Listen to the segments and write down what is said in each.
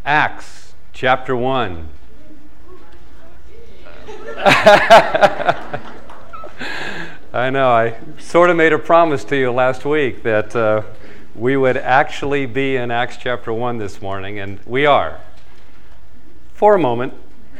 Acts chapter 1. I know, I sort of made a promise to you last week that we would actually be in Acts chapter 1 this morning, and we are. For a moment.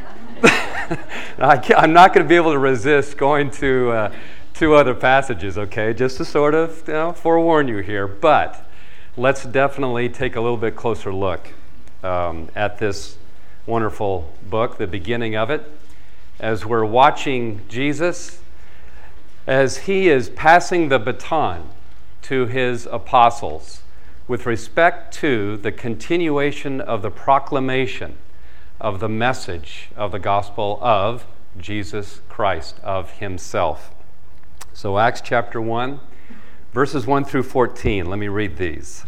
I'm not going to be able to resist going to two other passages, okay, just to sort of forewarn you here. But let's definitely take a little bit closer look at this wonderful book, the beginning of it, as we're watching Jesus, as he is passing the baton to his apostles with respect to the continuation of the proclamation of the message of the gospel of Jesus Christ, of himself. So Acts chapter 1, verses 1 through 14. Let me read these.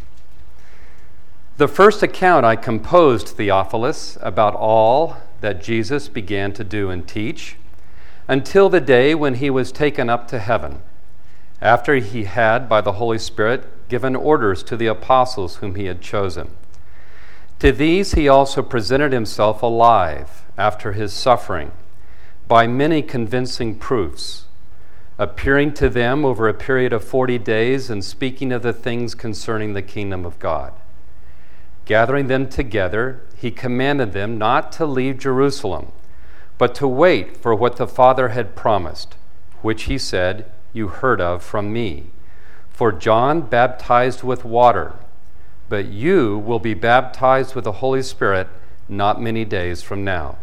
The first account I composed, Theophilus, about all that Jesus began to do and teach, until the day when he was taken up to heaven, after he had, by the Holy Spirit, given orders to the apostles whom he had chosen. To these he also presented himself alive after his suffering, by many convincing proofs, appearing to them over a period of 40 days and speaking of the things concerning the kingdom of God. Gathering them together, he commanded them not to leave Jerusalem, but to wait for what the Father had promised, which he said, "You heard of from me. For John baptized with water, but you will be baptized with the Holy Spirit not many days from now."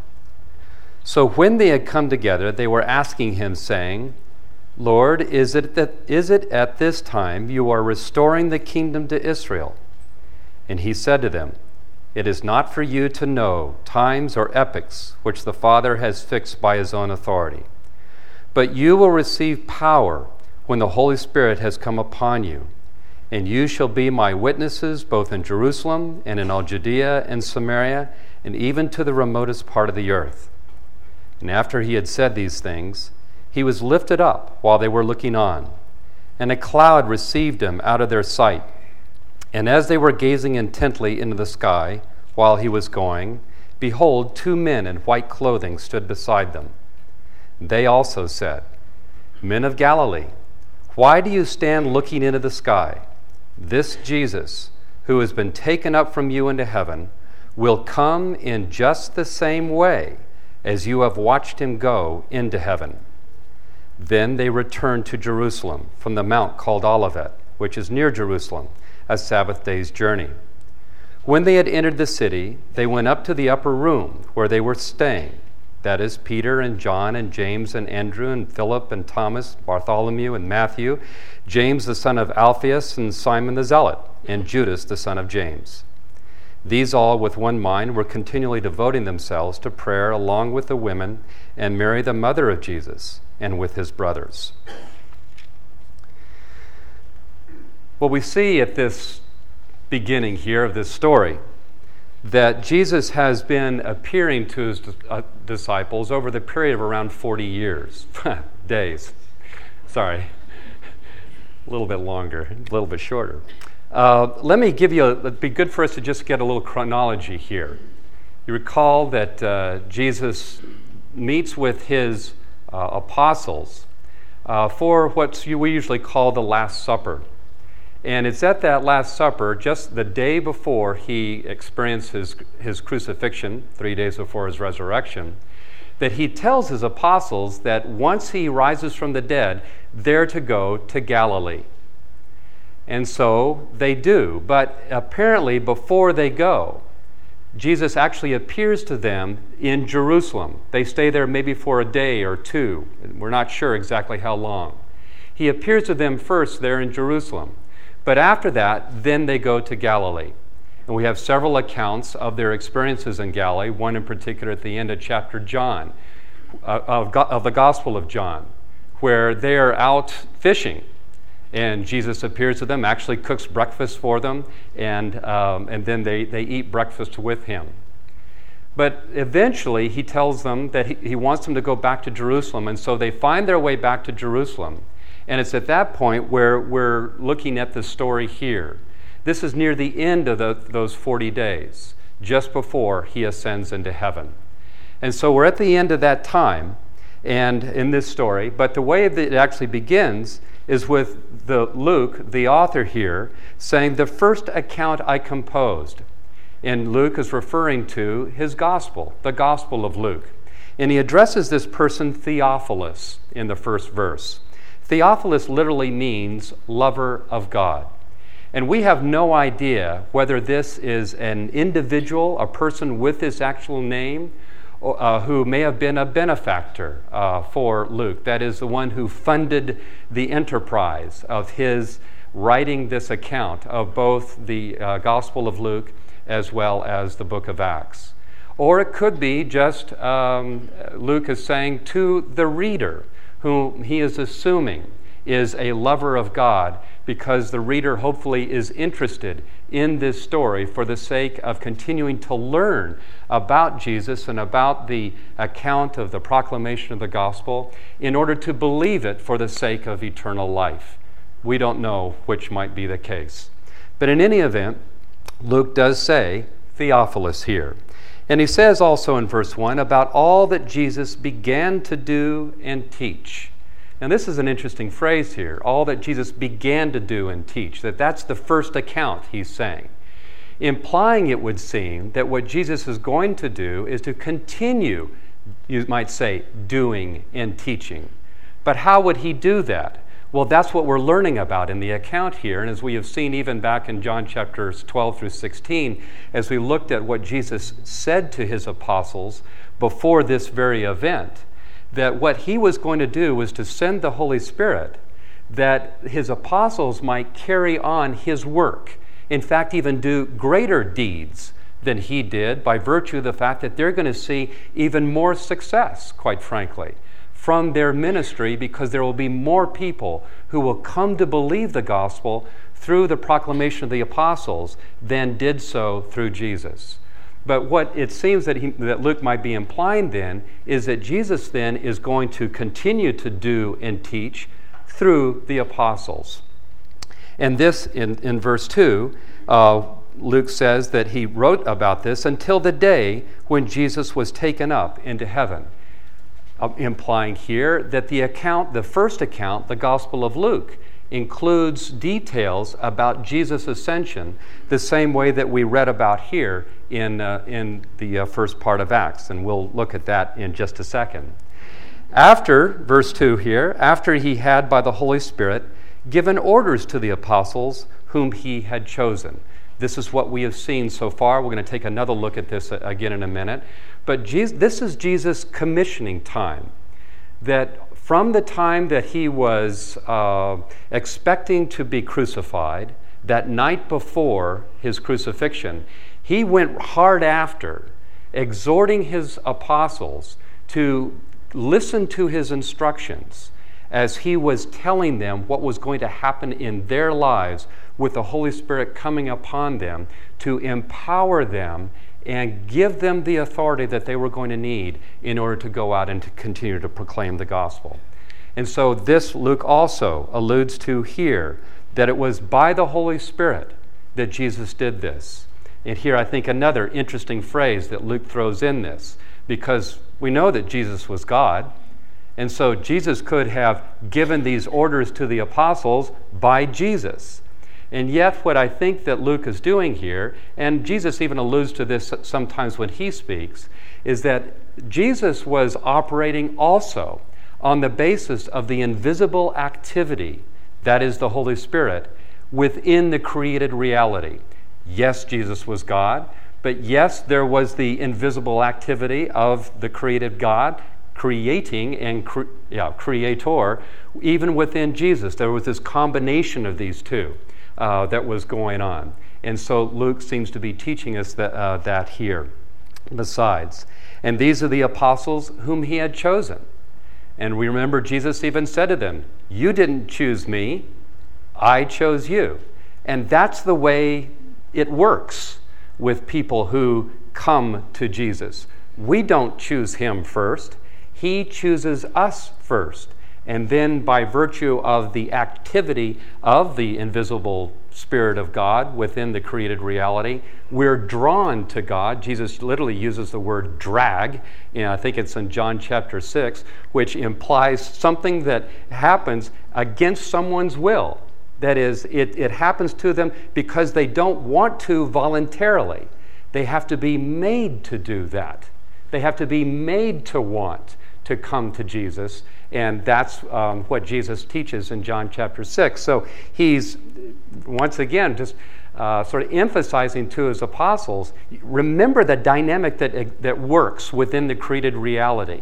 So when they had come together, they were asking him, saying, "Lord, is it at this time you are restoring the kingdom to Israel?" And he said to them, "It is not for you to know times or epochs which the Father has fixed by his own authority. But you will receive power when the Holy Spirit has come upon you, and you shall be my witnesses both in Jerusalem and in all Judea and Samaria, and even to the remotest part of the earth." And after he had said these things, he was lifted up while they were looking on, and a cloud received him out of their sight. And as they were gazing intently into the sky while he was going, behold, 2 men in white clothing stood beside them. They also said, "Men of Galilee, why do you stand looking into the sky? This Jesus, who has been taken up from you into heaven, will come in just the same way as you have watched him go into heaven." Then they returned to Jerusalem from the mount called Olivet, which is near Jerusalem, a Sabbath day's journey. When they had entered the city, they went up to the upper room where they were staying, that is, Peter and John and James and Andrew and Philip and Thomas, Bartholomew and Matthew, James the son of Alphaeus and Simon the Zealot, and Judas the son of James. These all with one mind were continually devoting themselves to prayer along with the women and Mary the mother of Jesus and with his brothers. Well, we see at this beginning here of this story that Jesus has been appearing to his disciples over the period of around 40 years. Days. Sorry. A little bit longer, a little bit shorter. Let me give you, it'd be good for us to just get a little chronology here. You recall that Jesus meets with his apostles for what we usually call the Last Supper. And it's at that Last Supper, just the day before he experienced his crucifixion, 3 days before his resurrection, that he tells his apostles that once he rises from the dead, they're to go to Galilee. And so they do. But apparently before they go, Jesus actually appears to them in Jerusalem. They stay there maybe for a day or two. We're not sure exactly how long. He appears to them first there in Jerusalem. But after that, then they go to Galilee. And we have several accounts of their experiences in Galilee, one in particular at the end of chapter John, of the Gospel of John, where they are out fishing. And Jesus appears to them, actually cooks breakfast for them, and then they eat breakfast with him. But eventually, he tells them that he wants them to go back to Jerusalem, and so they find their way back to Jerusalem. And it's at that point where we're looking at the story here. This is near the end of those 40 days. just before he ascends into heaven. And so we're at the end of that time and in this story, but the way that it actually begins is with Luke, the author here, saying, the first account I composed. And Luke is referring to his gospel, the Gospel of Luke. And he addresses this person, Theophilus, in the first verse. Theophilus literally means lover of God. And we have no idea whether this is an individual, a person with this actual name, who may have been a benefactor for Luke. That is the one who funded the enterprise of his writing this account of both the Gospel of Luke as well as the book of Acts. Or it could be just Luke is saying to the reader, whom he is assuming is a lover of God, because the reader hopefully is interested in this story for the sake of continuing to learn about Jesus and about the account of the proclamation of the gospel in order to believe it for the sake of eternal life. We don't know which might be the case. But in any event, Luke does say Theophilus here. And he says also in verse 1 about all that Jesus began to do and teach. Now this is an interesting phrase here, all that Jesus began to do and teach, that's the first account he's saying. Implying, it would seem, that what Jesus is going to do is to continue, you might say, doing and teaching. But how would he do that? Well, that's what we're learning about in the account here. And as we have seen even back in John chapters 12 through 16, as we looked at what Jesus said to his apostles before this very event, that what he was going to do was to send the Holy Spirit that his apostles might carry on his work. In fact, even do greater deeds than he did by virtue of the fact that they're going to see even more success, quite frankly, from their ministry, because there will be more people who will come to believe the gospel through the proclamation of the apostles than did so through Jesus. But what it seems that Luke might be implying then is that Jesus then is going to continue to do and teach through the apostles. And this, in verse 2, Luke says that he wrote about this until the day when Jesus was taken up into heaven, implying here that the first account, the Gospel of Luke, includes details about Jesus' ascension the same way that we read about here in the first part of Acts. And we'll look at that in just a second. After, verse 2 here, after he had by the Holy Spirit given orders to the apostles whom he had chosen. This is what we have seen so far. We're going to take another look at this again in a minute. But this is Jesus' commissioning time. That from the time that he was expecting to be crucified, that night before his crucifixion, he went hard after, exhorting his apostles to listen to his instructions as he was telling them what was going to happen in their lives with the Holy Spirit coming upon them to empower them and give them the authority that they were going to need in order to go out and to continue to proclaim the gospel. And so this Luke also alludes to here, that it was by the Holy Spirit that Jesus did this. And here I think another interesting phrase that Luke throws in this, because we know that Jesus was God, and so Jesus could have given these orders to the apostles by Jesus. And yet what I think that Luke is doing here, and Jesus even alludes to this sometimes when he speaks, is that Jesus was operating also on the basis of the invisible activity, that is the Holy Spirit, within the created reality. Yes, Jesus was God, but yes, there was the invisible activity of the created God, creating and creator, even within Jesus. There was this combination of these two that was going on. And so Luke seems to be teaching us that here. Besides, and these are the apostles whom he had chosen. And we remember Jesus even said to them, "You didn't choose me, I chose you." And that's the way it works with people who come to Jesus. We don't choose him first. He chooses us first. And then by virtue of the activity of the invisible Spirit of God within the created reality. We're drawn to God. Jesus literally uses the word drag. I think it's in John chapter 6, which implies something that happens against someone's will. That is, it happens to them because they don't want to voluntarily. They have to be made to do that. They have to be made to want to come to Jesus. And that's what Jesus teaches in John chapter 6. So he's, once again, just sort of emphasizing to his apostles, remember the dynamic that works within the created reality.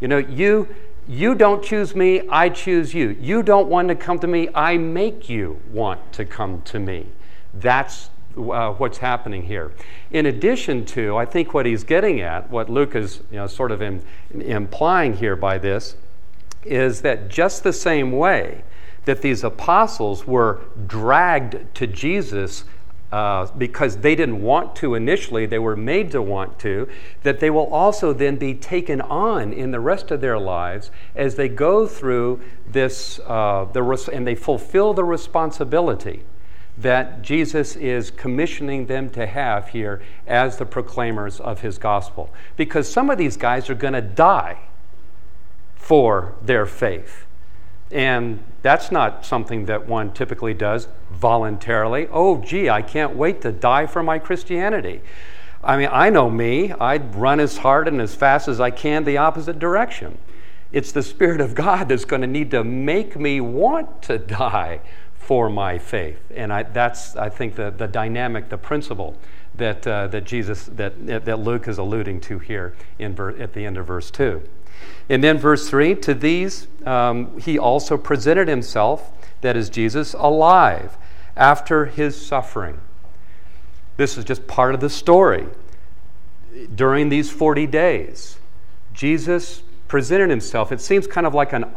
You don't choose me, I choose you. You don't want to come to me, I make you want to come to me. That's what's happening here. In addition to, I think what he's getting at, what Luke is sort of implying here by this, is that just the same way that these apostles were dragged to Jesus because they didn't want to initially, they were made to want to, that they will also then be taken on in the rest of their lives as they go through this, and they fulfill the responsibility that Jesus is commissioning them to have here as the proclaimers of his gospel. Because some of these guys are going to die for their faith. And that's not something that one typically does voluntarily. Oh, gee, I can't wait to die for my Christianity. I mean, I know me. I'd run as hard and as fast as I can the opposite direction. It's the Spirit of God that's going to need to make me want to die for my faith. And that's, I think, the dynamic, the principle that Luke is alluding to here at the end of verse 2. And then verse 3, to these he also presented himself, that is Jesus, alive after his suffering. This is just part of the story. During these 40 days, Jesus presented himself. It seems kind of like not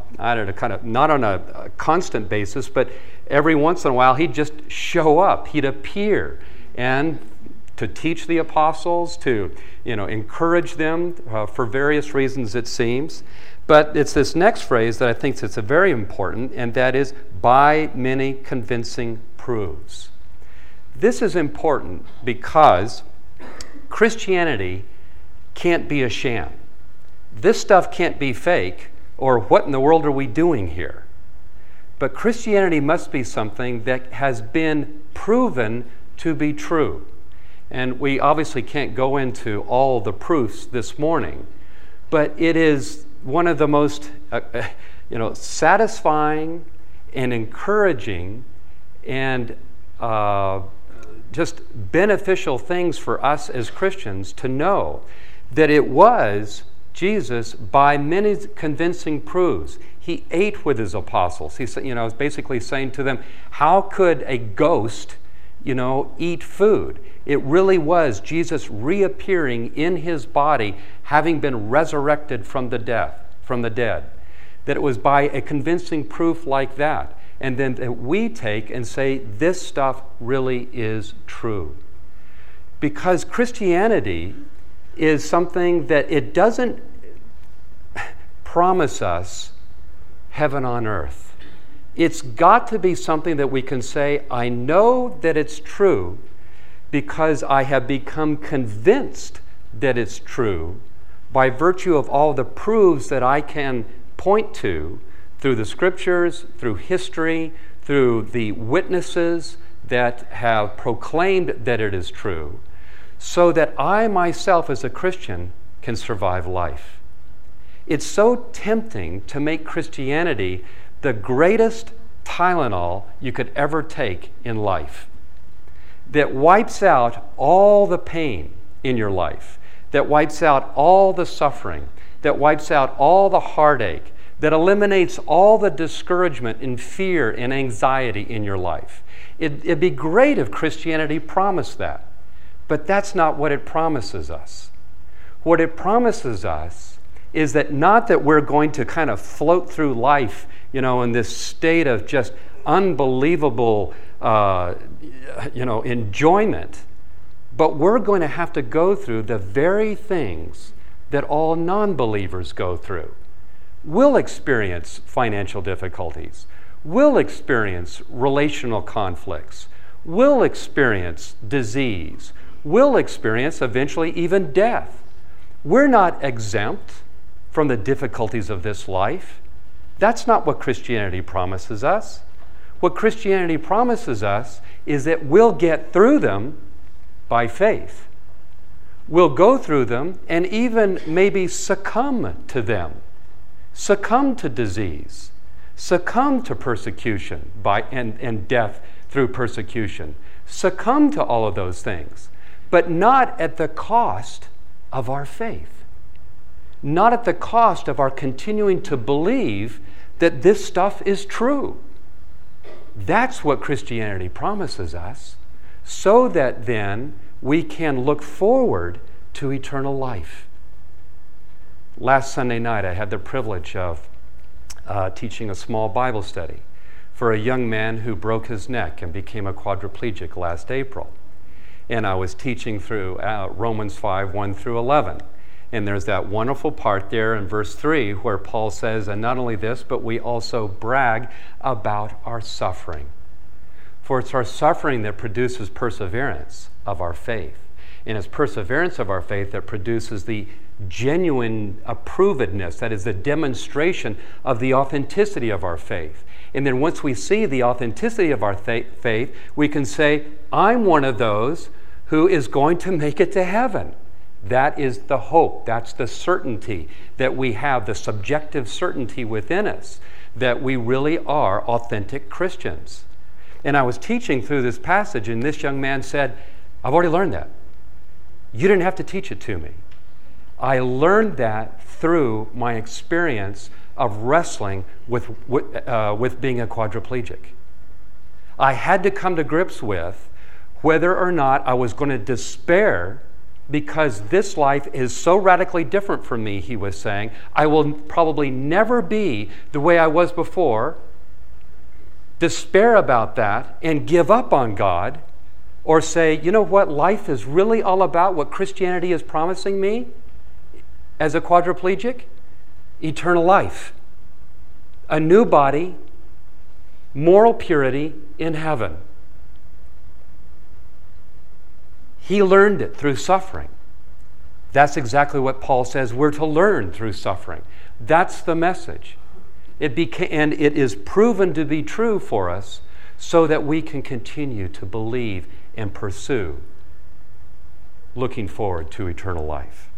on a constant basis, but every once in a while he'd just show up. He'd appear and to teach the apostles, to encourage them for various reasons, it seems. But it's this next phrase that I think is very important, and that is, by many convincing proofs. This is important because Christianity can't be a sham. This stuff can't be fake, or what in the world are we doing here? But Christianity must be something that has been proven to be true. And we obviously can't go into all the proofs this morning, but it is one of the most satisfying and encouraging and just beneficial things for us as Christians to know that it was Jesus by many convincing proofs. He ate with his apostles. He was basically saying to them, how could a ghost eat food? It really was Jesus reappearing in his body, having been resurrected from the dead. That it was by a convincing proof like that. And then that we take and say, this stuff really is true. Because Christianity is something that it doesn't promise us heaven on earth. It's got to be something that we can say, I know that it's true because I have become convinced that it's true by virtue of all the proofs that I can point to through the scriptures, through history, through the witnesses that have proclaimed that it is true, so that I myself as a Christian can survive life. It's so tempting to make Christianity the greatest Tylenol you could ever take in life, that wipes out all the pain in your life, that wipes out all the suffering, that wipes out all the heartache, that eliminates all the discouragement and fear and anxiety in your life. It'd be great if Christianity promised that, but that's not what it promises us. What it promises us is that not that we're going to kind of float through life, in this state of just unbelievable enjoyment, but we're going to have to go through the very things that all non-believers go through. We'll experience financial difficulties. will experience relational conflicts, will experience disease, will experience eventually even death. We're not exempt from the difficulties of this life. That's not what Christianity promises us. What Christianity promises us is that we'll get through them by faith. We'll go through them and even maybe succumb to them, succumb to disease, succumb to persecution and death through persecution, succumb to all of those things, but not at the cost of our faith, not at the cost of our continuing to believe that this stuff is true. That's what Christianity promises us, so that then we can look forward to eternal life. Last Sunday night, I had the privilege of teaching a small Bible study for a young man who broke his neck and became a quadriplegic last April. And I was teaching through Romans 5, 1 through 11. And there's that wonderful part there in verse 3 where Paul says, and not only this, but we also brag about our suffering. For it's our suffering that produces perseverance of our faith. And it's perseverance of our faith that produces the genuine approvedness, that is the demonstration of the authenticity of our faith. And then once we see the authenticity of our faith, we can say, I'm one of those who is going to make it to heaven. That is the hope. That's the certainty that we have, the subjective certainty within us that we really are authentic Christians. And I was teaching through this passage, and this young man said, I've already learned that. You didn't have to teach it to me. I learned that through my experience of wrestling with being a quadriplegic. I had to come to grips with whether or not I was going to despair because this life is so radically different from me, he was saying. I will probably never be the way I was before. Despair about that and give up on God, or say, you know what life is really all about, what Christianity is promising me as a quadriplegic? Eternal life, a new body, moral purity in heaven. He learned it through suffering. That's exactly what Paul says we're to learn through suffering. That's the message. And it is proven to be true for us so that we can continue to believe and pursue looking forward to eternal life.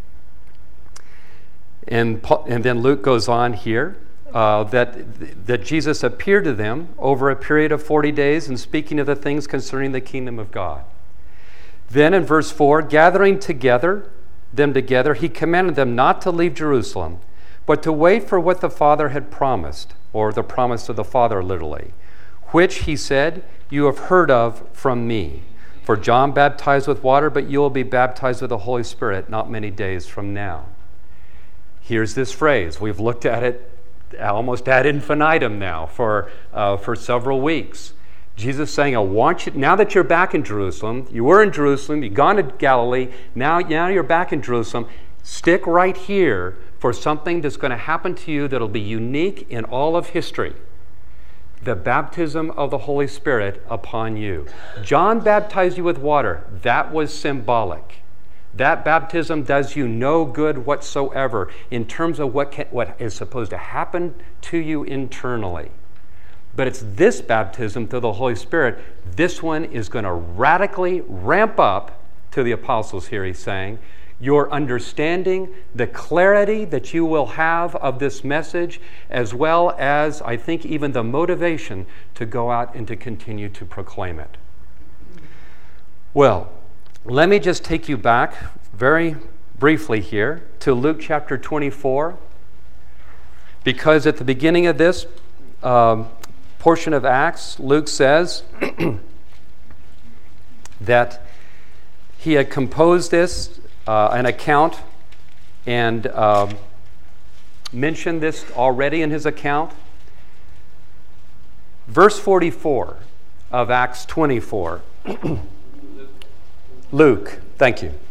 And then Luke goes on here that Jesus appeared to them over a period of 40 days and speaking of the things concerning the kingdom of God. Then in verse 4, gathering them together, he commanded them not to leave Jerusalem, but to wait for what the Father had promised, or the promise of the Father literally, which, he said, you have heard of from me. For John baptized with water, but you will be baptized with the Holy Spirit not many days from now. Here's this phrase. We've looked at it almost ad infinitum now for several weeks. Jesus saying, I want you, now that you're back in Jerusalem, you were in Jerusalem, you've gone to Galilee, now you're back in Jerusalem, stick right here for something that's going to happen to you that'll be unique in all of history. The baptism of the Holy Spirit upon you. John baptized you with water. That was symbolic. That baptism does you no good whatsoever in terms of what is supposed to happen to you internally. But it's this baptism through the Holy Spirit, this one is going to radically ramp up, to the apostles here he's saying, your understanding, the clarity that you will have of this message, as well as, I think, even the motivation to go out and to continue to proclaim it. Well, let me just take you back very briefly here to Luke chapter 24, because at the beginning of this portion of Acts, Luke says that he had composed this, an account, and mentioned this already in his account. Verse 44 of Acts 24. Luke, thank you.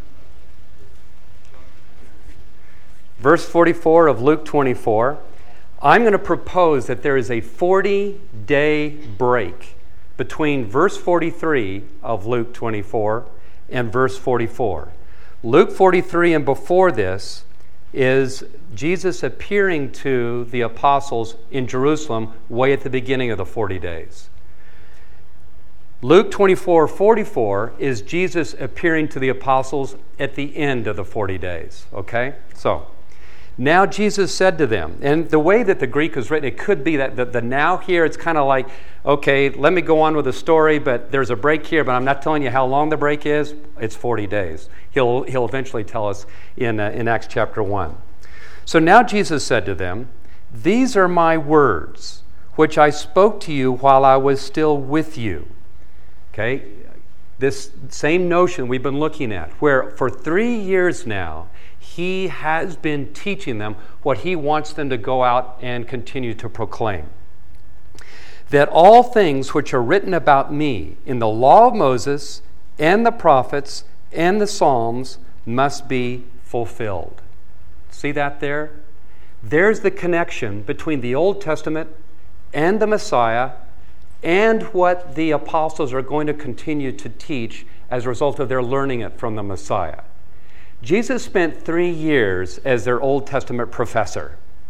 Verse 44 of Luke 24. I'm going to propose that there is a 40-day break between verse 43 of Luke 24 and verse 44. Luke 43 and before this is Jesus appearing to the apostles in Jerusalem way at the beginning of the 40 days. Luke 24:44 is Jesus appearing to the apostles at the end of the 40 days. Okay? So, now Jesus said to them, and the way that the Greek is written, it could be that the now here, it's kind of like, okay, let me go on with the story, but there's a break here, but I'm not telling you how long the break is. It's 40 days. He'll eventually tell us in Acts chapter 1. So now Jesus said to them, "These are my words, which I spoke to you while I was still with you." Okay? This same notion we've been looking at, where for 3 years now, he has been teaching them what he wants them to go out and continue to proclaim. That all things which are written about me in the law of Moses and the prophets and the Psalms must be fulfilled. See that there? There's the connection between the Old Testament and the Messiah and what the apostles are going to continue to teach as a result of their learning it from the Messiah. Jesus spent 3 years as their Old Testament professor,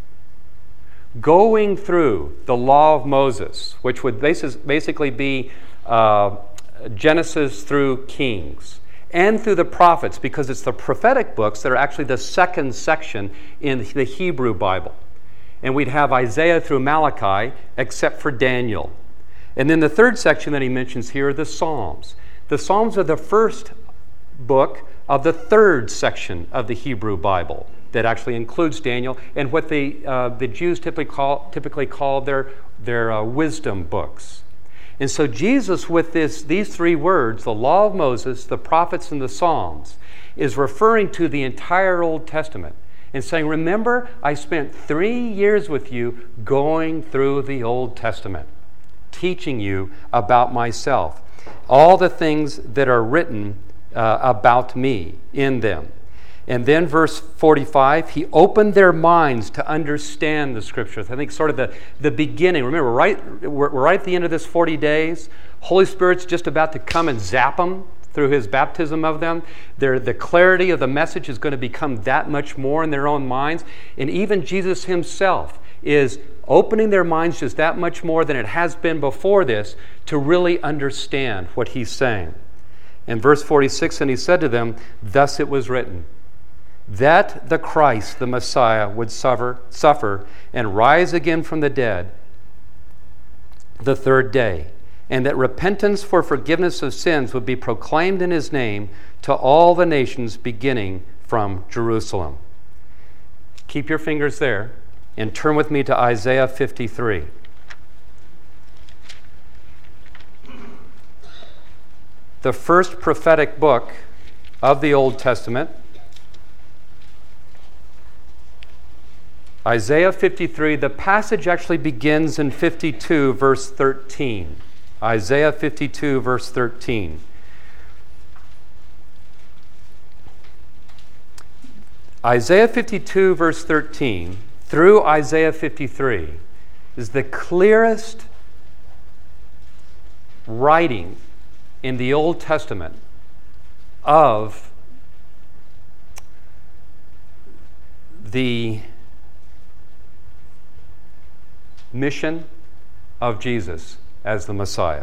going through the law of Moses, which would basically be Genesis through Kings, and through the prophets, because it's the prophetic books that are actually the second section in the Hebrew Bible. And we'd have Isaiah through Malachi, except for Daniel. And then the third section that he mentions here are the Psalms. The Psalms are the first book of the third section of the Hebrew Bible that actually includes Daniel and what the Jews typically call their wisdom books. And so Jesus, with these 3 words, the law of Moses, the prophets, and the Psalms, is referring to the entire Old Testament and saying, remember, I spent 3 years with you going through the Old Testament, teaching you about myself, all the things that are written about me in them. And then verse 45, he opened their minds to understand the Scriptures. I think sort of the beginning. Remember, we're right at the end of this 40 days. Holy Spirit's just about to come and zap them through his baptism of them. The clarity of the message is going to become that much more in their own minds. And even Jesus himself is opening their minds just that much more than it has been before this to really understand what he's saying. In verse 46, and he said to them, "Thus it was written, that the Christ, the Messiah, would suffer and rise again from the dead the third day, and that repentance for forgiveness of sins would be proclaimed in his name to all the nations beginning from Jerusalem." Keep your fingers there and turn with me to Isaiah 53. The first prophetic book of the Old Testament. Isaiah 53, the passage actually begins in 52, verse 13. Isaiah 52, verse 13. Isaiah 52, verse 13, through Isaiah 53, is the clearest writing in the Old Testament of the mission of Jesus as the Messiah.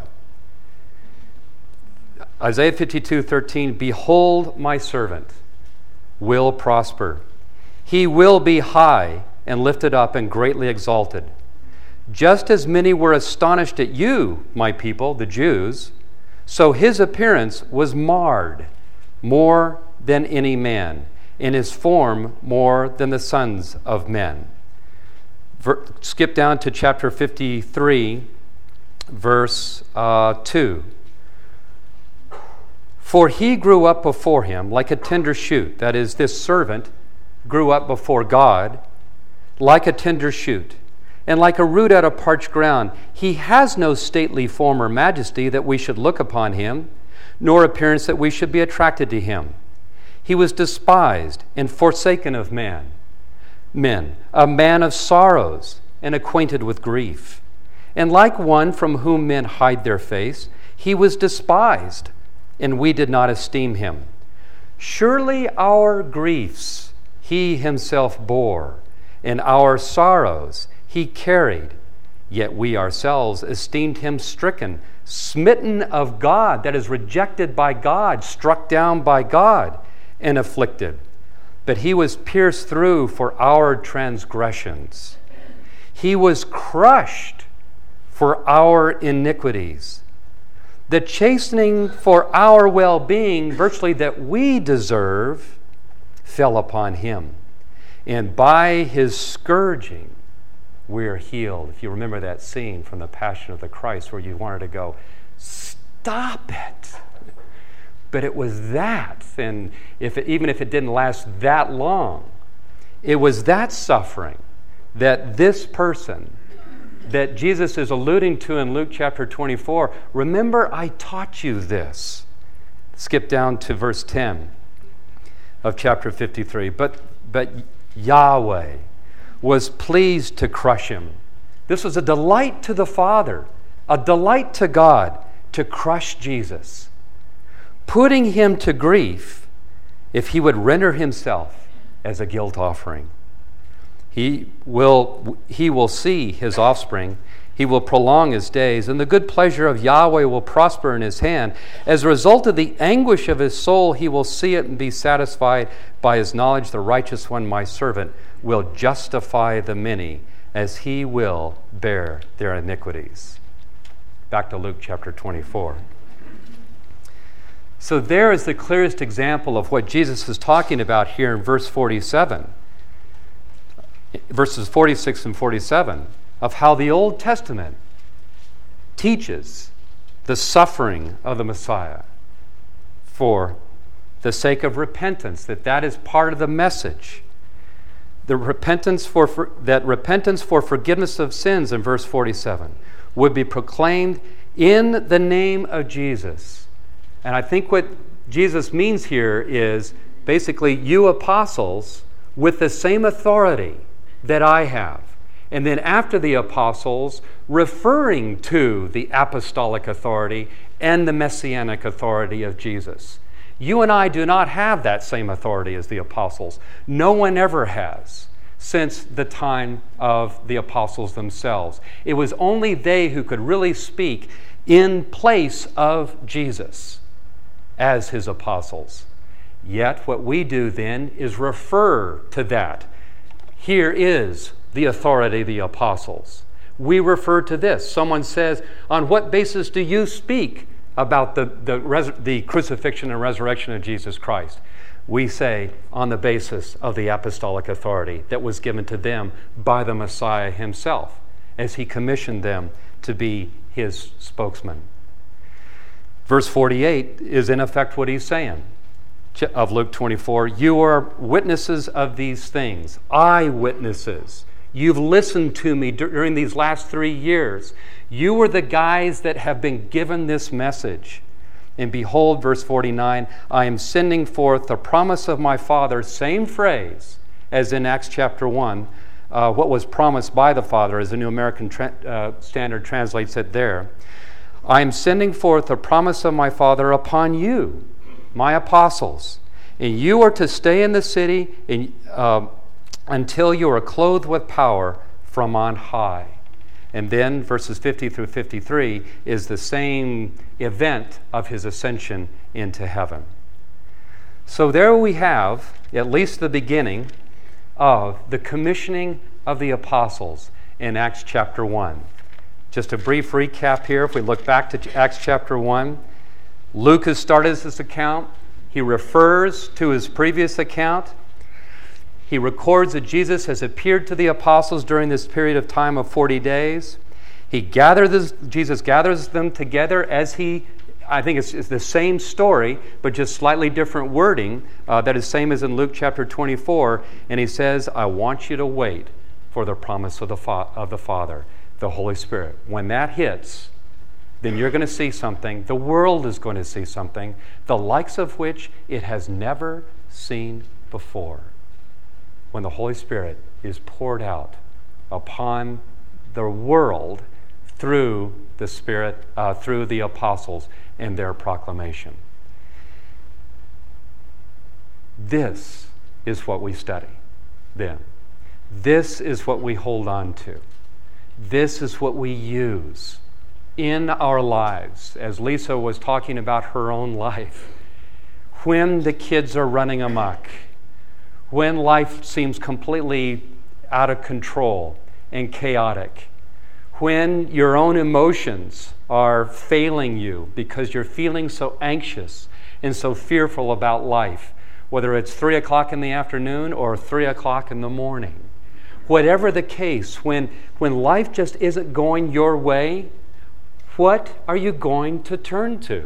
Isaiah 52:13, "Behold, my servant will prosper. He will be high and lifted up and greatly exalted. Just as many were astonished at you, my people, the Jews, so his appearance was marred more than any man, and his form more than the sons of men." Skip down to chapter 53, verse 2. "For he grew up before him like a tender shoot," that is, this servant grew up before God like a tender shoot, "and like a root out of parched ground. He has no stately form or majesty that we should look upon him, nor appearance that we should be attracted to him. He was despised and forsaken of men, a man of sorrows and acquainted with grief. And like one from whom men hide their face, he was despised, and we did not esteem him. Surely our griefs he himself bore, and our sorrows he carried. Yet we ourselves esteemed him stricken, smitten of God, that is, rejected by God, struck down by God, and afflicted. But he was pierced through for our transgressions. He was crushed for our iniquities. The chastening for our well-being, virtually that we deserve, fell upon him. And by his scourging, we are healed. If you remember that scene from the Passion of the Christ where you wanted to go, stop it. But it was that, and even if it didn't last that long, it was that suffering that this person, that Jesus is alluding to in Luke chapter 24. Remember, I taught you this. Skip down to verse 10 of chapter 53. But Yahweh was pleased to crush him. This was a delight to the Father, a delight to God to crush Jesus, putting him to grief if he would render himself as a guilt offering. He will see his offspring. He will prolong his days, and the good pleasure of Yahweh will prosper in his hand. As a result of the anguish of his soul, he will see it and be satisfied. By his knowledge, the righteous one, my servant, will justify the many, as he will bear their iniquities. Back to Luke chapter 24. So there is the clearest example of what Jesus is talking about here in verse 47. Verses 46 and 47, of how the Old Testament teaches the suffering of the Messiah for the sake of repentance, that is part of the message. The repentance for forgiveness of sins in verse 47 would be proclaimed in the name of Jesus. And I think what Jesus means here is basically you apostles with the same authority that I have. And then after the apostles, referring to the apostolic authority and the messianic authority of Jesus. You and I do not have that same authority as the apostles. No one ever has since the time of the apostles themselves. It was only they who could really speak in place of Jesus as his apostles. Yet what we do then is refer to that. Here is the authority of the apostles. We refer to this. Someone says, on what basis do you speak about the crucifixion and resurrection of Jesus Christ? We say, on the basis of the apostolic authority that was given to them by the Messiah himself, as he commissioned them to be his spokesman. Verse 48 is in effect what he's saying of Luke 24. You are witnesses of these things, eyewitnesses. You've listened to me during these last 3 years. You are the guys that have been given this message. And behold, verse 49, I am sending forth the promise of my Father, same phrase as in Acts chapter 1, what was promised by the Father, as the New American Standard translates it there. I am sending forth the promise of my Father upon you, my apostles, and you are to stay in the city until you are clothed with power from on high. And then verses 50 through 53 is the same event of his ascension into heaven. So there we have at least the beginning of the commissioning of the apostles in Acts chapter 1. Just a brief recap here. If we look back to Acts chapter 1, Luke has started this account. He refers to his previous account. He records that Jesus has appeared to the apostles during this period of time of 40 days. Jesus gathers them together as I think it's the same story, but just slightly different wording. That is same as in Luke chapter 24. And he says, I want you to wait for the promise of the Father, the Holy Spirit. When that hits, then you're going to see something. The world is going to see something, the likes of which it has never seen before. When the Holy Spirit is poured out upon the world through the Spirit, through the apostles and their proclamation. This is what we study then. This is what we hold on to. This is what we use in our lives. As Lisa was talking about her own life, when the kids are running amok, when life seems completely out of control and chaotic, when your own emotions are failing you because you're feeling so anxious and so fearful about life, whether it's 3 o'clock in the afternoon or 3 o'clock in the morning. Whatever the case, when life just isn't going your way, what are you going to turn to?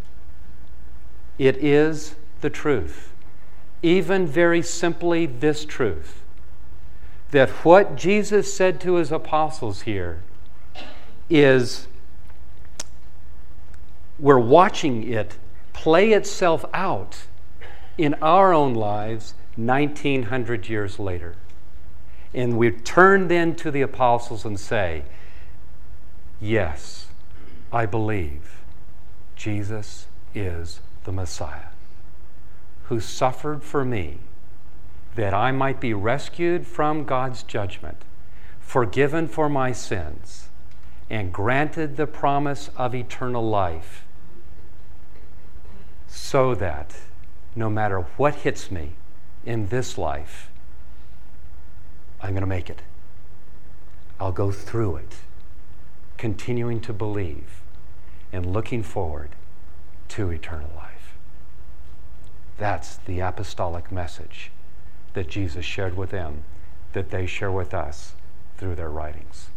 It is the truth. Even very simply this truth, that what Jesus said to his apostles here is, we're watching it play itself out in our own lives 1900 years later. And we turn then to the apostles and say, yes, I believe Jesus is the Messiah, who suffered for me, that I might be rescued from God's judgment, forgiven for my sins, and granted the promise of eternal life, so that no matter what hits me in this life, I'm going to make it. I'll go through it, continuing to believe and looking forward to eternal life. That's the apostolic message that Jesus shared with them, that they share with us through their writings.